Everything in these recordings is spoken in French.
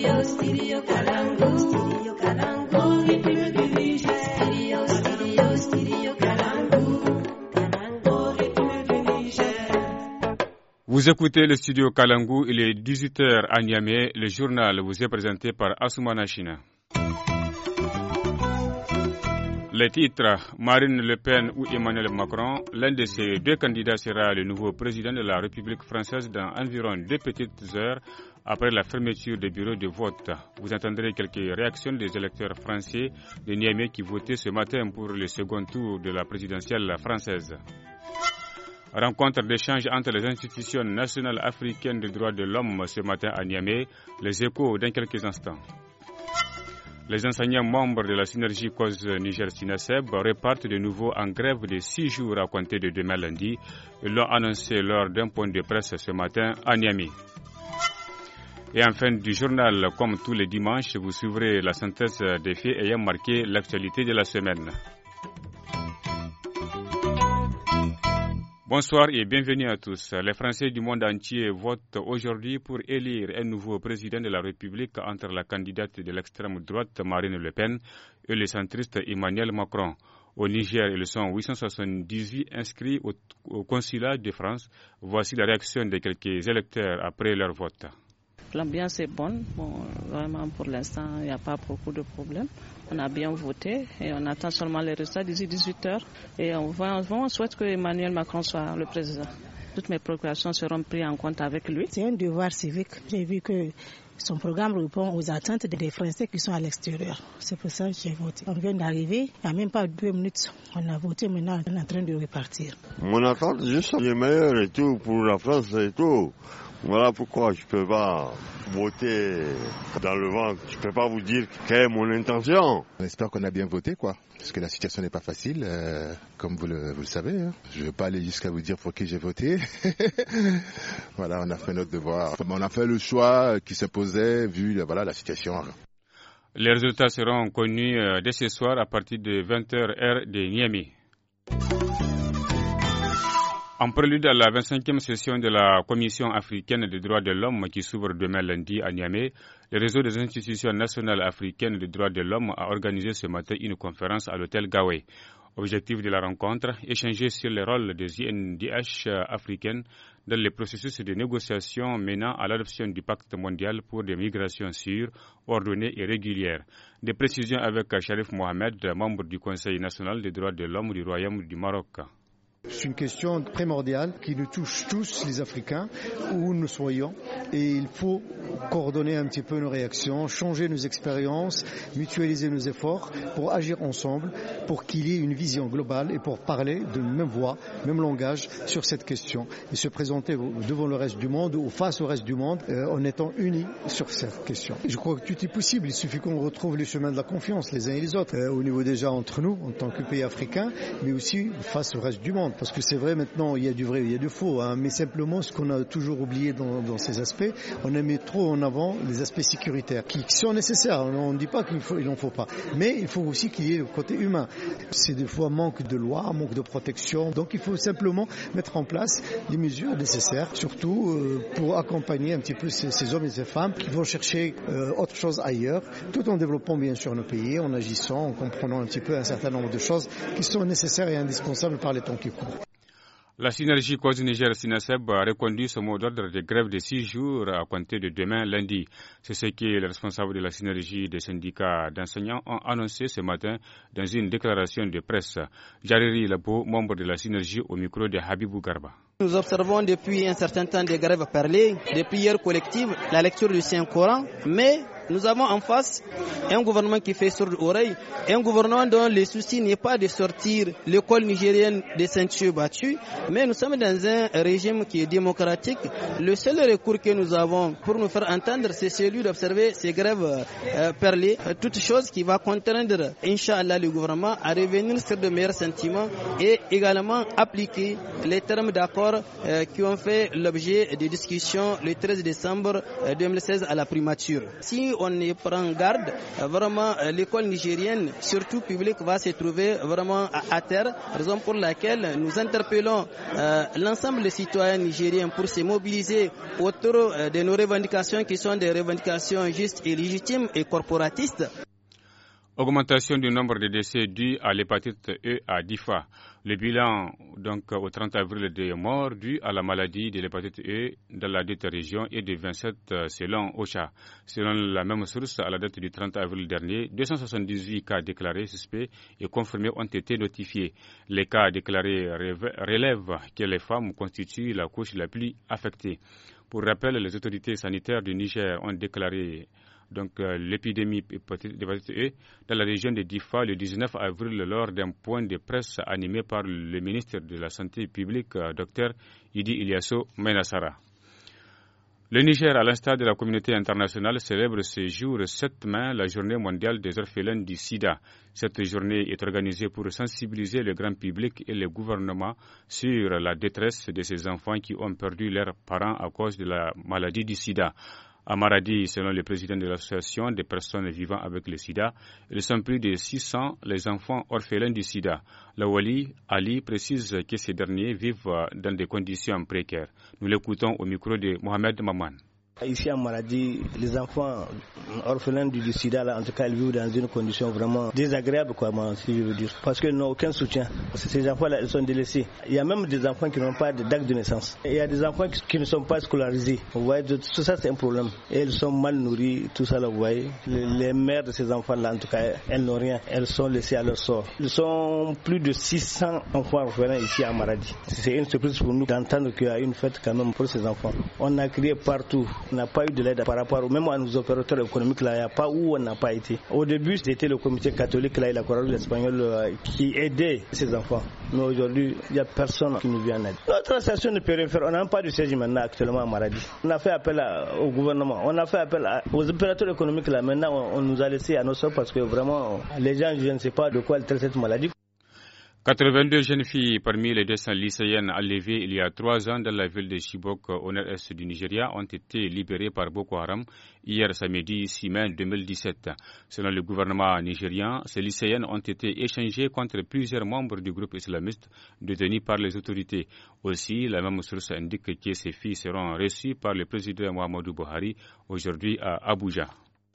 Vous écoutez le studio Kalangu, il est 18h à Niamey. Le journal vous est présenté par Assoumana China. Les titres, Marine Le Pen ou Emmanuel Macron, l'un de ces deux candidats sera le nouveau président de la République française dans environ 2 petites heures après la fermeture des bureaux de vote. Vous entendrez quelques réactions des électeurs français de Niamey qui votaient ce matin pour le second tour de la présidentielle française. Rencontre d'échange entre les institutions nationales africaines des droits de l'homme ce matin à Niamey, les échos dans quelques instants. Les enseignants membres de la synergie cause Niger-Sinaseb repartent de nouveau en grève de 6 jours à compter de demain lundi. Ils l'ont annoncé lors d'un point de presse ce matin à Niamey. Et en fin du journal, comme tous les dimanches, vous suivrez la synthèse des faits ayant marqué l'actualité de la semaine. Bonsoir et bienvenue à tous. Les Français du monde entier votent aujourd'hui pour élire un nouveau président de la République entre la candidate de l'extrême droite Marine Le Pen et le centriste Emmanuel Macron. Au Niger, ils sont 878 inscrits au consulat de France. Voici la réaction de quelques électeurs après leur vote. L'ambiance est bonne. Vraiment, pour l'instant, il n'y a pas beaucoup de problèmes. On a bien voté et on attend seulement les résultats d'ici 18 heures. Et on souhaite que Emmanuel Macron soit le président. Toutes mes préoccupations seront prises en compte avec lui. C'est un devoir civique. J'ai vu que son programme répond aux attentes des Français qui sont à l'extérieur. C'est pour ça que j'ai voté. On vient d'arriver, il n'y a même pas 2 minutes. On a voté, maintenant on est en train de repartir. Mon attente, juste le meilleur et tout pour la France et tout. Voilà pourquoi je ne peux pas voter dans le vent. Je ne peux pas vous dire quelle est mon intention. On espère qu'on a bien voté, quoi. Parce que la situation n'est pas facile, comme vous le savez. Hein. Je ne veux pas aller jusqu'à vous dire pour qui j'ai voté. Voilà, on a fait notre devoir. On a fait le choix qui s'imposait vu la situation. Les résultats seront connus dès ce soir à partir de 20h heure de Niamey. En prélude à la 25e session de la Commission africaine des droits de l'homme qui s'ouvre demain lundi à Niamey, le réseau des institutions nationales africaines des droits de l'homme a organisé ce matin une conférence à l'hôtel Gawé. Objectif de la rencontre, échanger sur le rôle des INDH africaines dans le processus de négociation menant à l'adoption du pacte mondial pour des migrations sûres, ordonnées et régulières. Des précisions avec Sharif Mohamed, membre du Conseil national des droits de l'homme du Royaume du Maroc. C'est une question primordiale qui nous touche tous les Africains, où nous soyons, et il faut coordonner un petit peu nos réactions, changer nos expériences, mutualiser nos efforts pour agir ensemble, pour qu'il y ait une vision globale et pour parler de même voix, même langage sur cette question et se présenter devant le reste du monde ou face au reste du monde en étant unis sur cette question. Je crois que tout est possible, il suffit qu'on retrouve les chemins de la confiance les uns et les autres, au niveau déjà entre nous en tant que pays africains, mais aussi face au reste du monde. Parce que c'est vrai, maintenant, il y a du vrai, il y a du faux, hein, mais simplement, ce qu'on a toujours oublié dans ces aspects, on a mis trop en avant les aspects sécuritaires, qui sont nécessaires, on ne dit pas qu'il n'en faut pas, mais il faut aussi qu'il y ait le côté humain. C'est des fois manque de loi, manque de protection, donc il faut simplement mettre en place les mesures nécessaires, surtout pour accompagner un petit peu ces hommes et ces femmes qui vont chercher autre chose ailleurs, tout en développant bien sûr nos pays, en agissant, en comprenant un petit peu un certain nombre de choses qui sont nécessaires et indispensables par les temps qui courent. La synergie cause Niger-Sinaseb a reconduit ce mot d'ordre de grève de 6 jours à compter de demain lundi. C'est ce que les responsables de la synergie des syndicats d'enseignants ont annoncé ce matin dans une déclaration de presse. Jariri Labo, membre de la synergie, au micro de Habibou Garba. Nous observons depuis un certain temps des grèves parlées, des prières collectives, la lecture du Saint-Coran, mais nous avons en face un gouvernement qui fait sourde oreille, un gouvernement dont le souci n'est pas de sortir l'école nigérienne des ceintures battues, mais nous sommes dans un régime qui est démocratique. Le seul recours que nous avons pour nous faire entendre, c'est celui d'observer ces grèves perlées, toute chose qui va contraindre, Inch'Allah, le gouvernement à revenir sur de meilleurs sentiments et également appliquer les termes d'accord qui ont fait l'objet de discussions le 13 décembre 2016 à la primature. Si on y prend garde, vraiment l'école nigérienne, surtout publique, va se trouver vraiment à terre, raison pour laquelle nous interpellons l'ensemble des citoyens nigériens pour se mobiliser autour de nos revendications qui sont des revendications justes et légitimes et corporatistes. Augmentation du nombre de décès dus à l'hépatite E à Difa. Le bilan, donc, au 30 avril des morts dus à la maladie de l'hépatite E dans la dite région est de 27 selon OCHA. Selon la même source, à la date du 30 avril dernier, 278 cas déclarés suspects et confirmés ont été notifiés. Les cas déclarés relèvent que les femmes constituent la couche la plus affectée. Pour rappel, les autorités sanitaires du Niger ont déclaré l'épidémie d'hépatite E dans la région de Difa le 19 avril lors d'un point de presse animé par le ministre de la Santé publique, Dr Idi Ilyasso Menassara. Le Niger, à l'instar de la communauté internationale, célèbre ce jour 7 mai la journée mondiale des orphelins du sida. Cette journée est organisée pour sensibiliser le grand public et le gouvernement sur la détresse de ces enfants qui ont perdu leurs parents à cause de la maladie du sida. À Maradi, selon le président de l'association des personnes vivant avec le sida, ils sont plus de 600 les enfants orphelins du sida. Lawali Ali précise que ces derniers vivent dans des conditions précaires. Nous l'écoutons au micro de Mohamed Maman. Ici à Maradi, les enfants orphelins du sida, là, en tout cas, ils vivent dans une condition vraiment désagréable, si je veux dire. Parce qu'ils n'ont aucun soutien. Ces enfants-là, ils sont délaissés. Il y a même des enfants qui n'ont pas d'acte de naissance. Et il y a des enfants qui ne sont pas scolarisés. Vous voyez, tout ça, c'est un problème. Et ils sont mal nourris, tout ça, là, vous voyez. Les mères de ces enfants-là, en tout cas, elles n'ont rien. Elles sont laissées à leur sort. Ils sont plus de 600 enfants orphelins ici à Maradi. C'est une surprise pour nous d'entendre qu'il y a une fête quand même pour ces enfants. On a crié partout. On n'a pas eu de l'aide par rapport même à nos opérateurs économiques là, il n'y a pas où on n'a pas été. Au début, c'était le comité catholique là et la Croix-Rouge espagnole qui aidait ces enfants. Mais aujourd'hui, il n'y a personne qui nous vient en aide. Notre association ne peut rien faire. On n'a pas de siège maintenant actuellement à Maradi. On a fait appel au gouvernement, on a fait appel aux opérateurs économiques là. Maintenant, on nous a laissé à nos sorts parce que vraiment, les gens, je ne sais pas de quoi ils traitent cette maladie. 82 jeunes filles parmi les 200 lycéennes enlevées il y a 3 ans dans la ville de Chibok au nord-est du Nigeria ont été libérées par Boko Haram hier samedi 6 mai 2017. Selon le gouvernement nigérian, ces lycéennes ont été échangées contre plusieurs membres du groupe islamiste détenus par les autorités. Aussi, la même source indique que ces filles seront reçues par le président Muhammadu Buhari aujourd'hui à Abuja.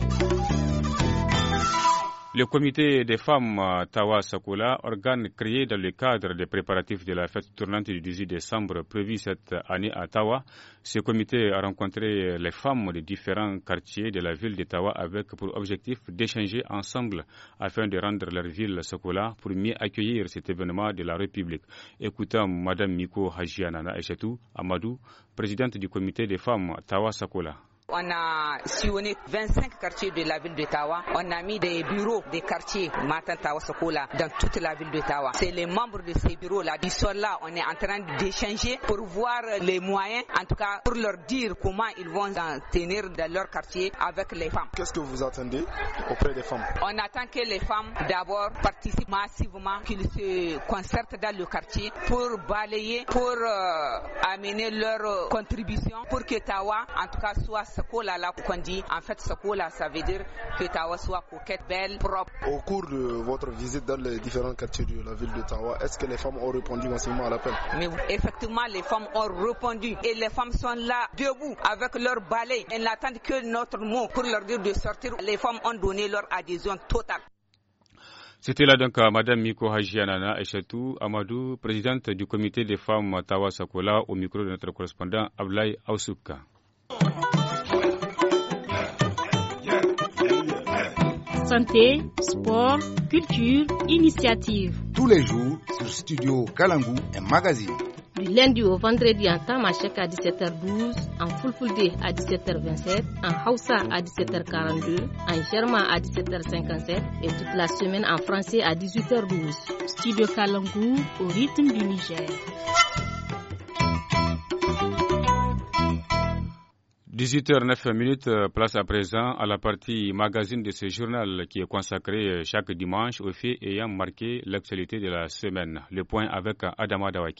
Le comité des femmes Tawa Sakola, organe créé dans le cadre des préparatifs de la fête tournante du 18 décembre prévue cette année à Tawa. Ce comité a rencontré les femmes de différents quartiers de la ville de Tawa avec pour objectif d'échanger ensemble afin de rendre leur ville Sakola pour mieux accueillir cet événement de la République. Écoutons Mme Miko Hajianana Echetou Amadou, présidente du comité des femmes Tawa Sakola. On a sillonné 25 quartiers de la ville de Tawa. On a mis des bureaux des quartiers Matan Tawa Sokola dans toute la ville de Tawa. C'est les membres de ces bureaux-là. Ils sont là. On est en train d'échanger pour voir les moyens, en tout cas pour leur dire comment ils vont en tenir dans leur quartier avec les femmes. Qu'est-ce que vous attendez auprès des femmes? On attend que les femmes d'abord participent massivement, qu'ils se concertent dans le quartier pour balayer, pour amener leur contribution pour que Tawa, en tout cas, soit Sakola là qu'on dit. En fait, Sakola, ça veut dire que Tawa soit coquette, belle, propre. Au cours de votre visite dans les différents quartiers de la ville de Tawa, est-ce que les femmes ont répondu massivement à l'appel? Mais effectivement, les femmes ont répondu et les femmes sont là, debout, avec leur balai. Elles n'attendent que notre mot pour leur dire de sortir. Les femmes ont donné leur adhésion totale. C'était là donc Mme Miko Hajianana Echetou Amadou, présidente du comité des femmes Tawa Sakola, au micro de notre correspondant Ablaï Aoussouka. Santé, sport, culture, initiative. Tous les jours sur Studio Kalangu, un magazine. Du lundi au vendredi en Tamashek à 17h12, en Fulfulde à 17h27, en Hausa à 17h42, en Germain à 17h57 et toute la semaine en français à 18h12. Studio Kalangu au rythme du Niger. 18h09, place à présent à la partie magazine de ce journal qui est consacré chaque dimanche aux faits ayant marqué l'actualité de la semaine. Le point avec Adama Dawaki.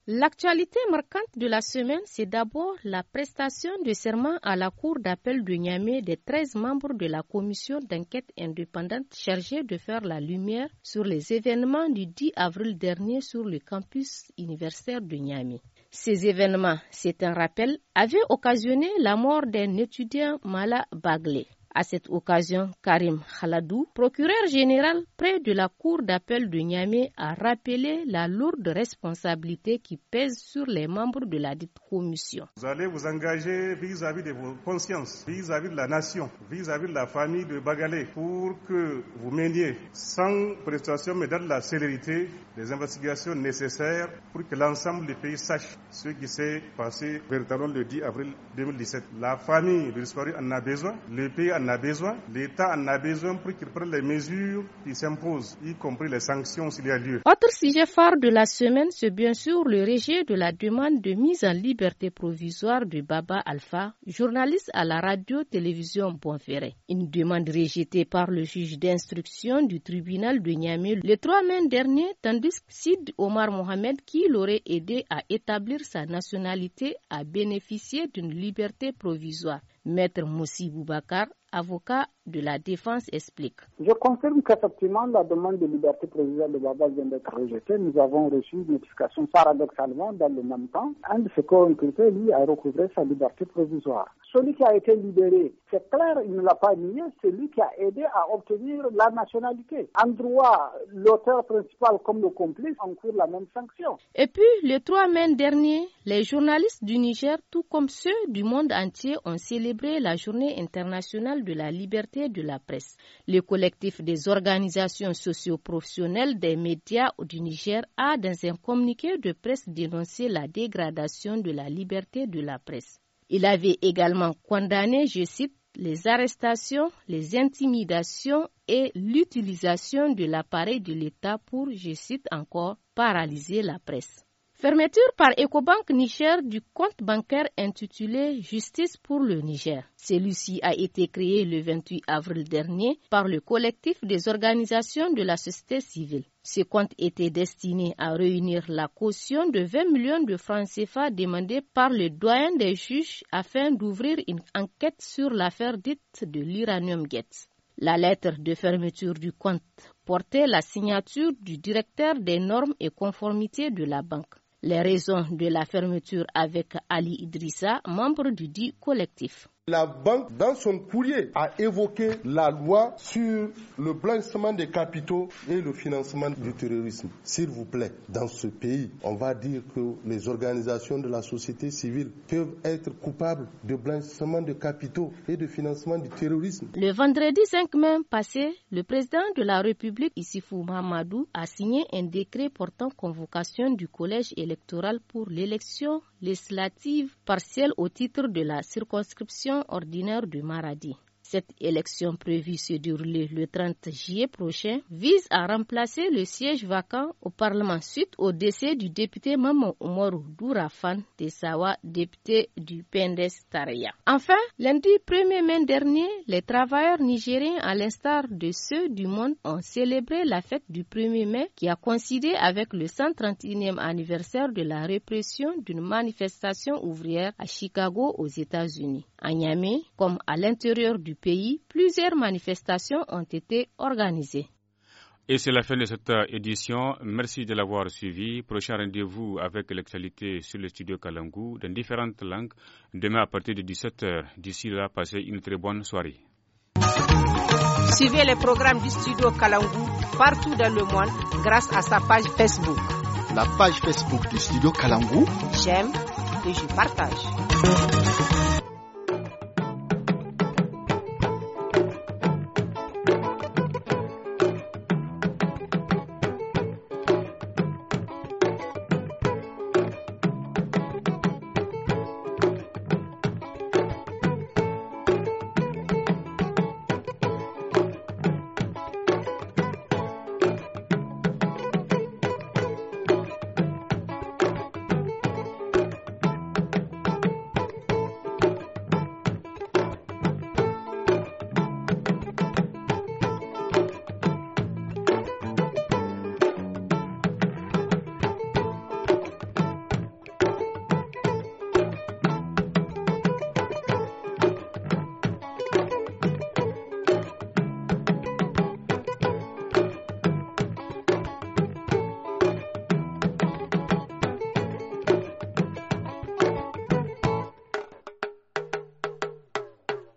L'actualité marquante de la semaine, c'est d'abord la prestation de serment à la Cour d'appel de Niamey des 13 membres de la commission d'enquête indépendante chargée de faire la lumière sur les événements du 10 avril dernier sur le campus universitaire de Niamey. Ces événements, c'est un rappel, avaient occasionné la mort d'un étudiant Mala Baglé. À cette occasion, Karim Khaladou, procureur général près de la cour d'appel de Niamey, a rappelé la lourde responsabilité qui pèse sur les membres de la dite commission. Vous allez vous engager vis-à-vis de vos consciences, vis-à-vis de la nation, vis-à-vis de la famille de Bagalé, pour que vous meniez sans prestation mais dans la célérité des investigations nécessaires pour que l'ensemble du pays sache ce qui s'est passé véritablement le 10 avril 2017. La famille de disparu en a besoin, le pays en a besoin, l'État en a besoin pour qu'il prenne les mesures qui s'imposent, y compris les sanctions s'il y a lieu. Autre sujet phare de la semaine, c'est bien sûr le rejet de la demande de mise en liberté provisoire de Baba Alpha, journaliste à la radio-télévision Bonferré. Une demande rejetée par le juge d'instruction du tribunal de Niamey le 3 mai dernier, tandis que Sid Omar Mohamed, qui l'aurait aidé à établir sa nationalité, a bénéficié d'une liberté provisoire. Maître Moussi Boubacar, avocat de la défense, explique. Je confirme qu'effectivement la demande de liberté provisoire de Baba vient d'être rejetée. Nous avons reçu une notification paradoxalement dans le même temps. Un de ses co-inculpés, lui, a recouvré sa liberté provisoire. Celui qui a été libéré, c'est clair, il ne l'a pas nié, c'est lui qui a aidé à obtenir la nationalité. En droit, l'auteur principal comme le complice encourt la même sanction. Et puis, le 3 mai dernier, les journalistes du Niger, tout comme ceux du monde entier, ont célébré la journée internationale de la liberté de la presse. Le collectif des organisations socio-professionnelles des médias du Niger a, dans un communiqué de presse, dénoncé la dégradation de la liberté de la presse. Il avait également condamné, je cite, les arrestations, les intimidations et l'utilisation de l'appareil de l'État pour, je cite encore, paralyser la presse. Fermeture par Ecobank Niger du compte bancaire intitulé Justice pour le Niger. Celui-ci a été créé le 28 avril dernier par le collectif des organisations de la société civile. Ce compte était destiné à réunir la caution de 20 millions de francs CFA demandée par le doyen des juges afin d'ouvrir une enquête sur l'affaire dite de l'Uranium Gate. La lettre de fermeture du compte portait la signature du directeur des normes et conformités de la banque. Les raisons de la fermeture avec Ali Idrissa, membre du dit collectif. La banque, dans son courrier, a évoqué la loi sur le blanchiment des capitaux et le financement du terrorisme. S'il vous plaît, dans ce pays, on va dire que les organisations de la société civile peuvent être coupables de blanchiment de capitaux et de financement du terrorisme. Le vendredi 5 mai passé, le président de la République, Issoufou Mahamadou, a signé un décret portant convocation du collège électoral pour l'élection législative partielle au titre de la circonscription ordinaire de Maradi. Cette élection prévue se dérouler le 30 juillet prochain vise à remplacer le siège vacant au Parlement suite au décès du député Maman Oumarou Dourafan Tessawa, député du PNDS Taraya. Enfin, lundi 1er mai dernier, les travailleurs nigériens, à l'instar de ceux du monde, ont célébré la fête du 1er mai qui a coïncidé avec le 131e anniversaire de la répression d'une manifestation ouvrière à Chicago aux États-Unis. À Niamey, comme à l'intérieur du pays, plusieurs manifestations ont été organisées. Et c'est la fin de cette édition. Merci de l'avoir suivi. Prochain rendez-vous avec l'actualité sur le studio Kalangu dans différentes langues demain à partir de 17h. D'ici là, passez une très bonne soirée. Suivez les programmes du studio Kalangu partout dans le monde grâce à sa page Facebook. La page Facebook du studio Kalangu. J'aime et je partage.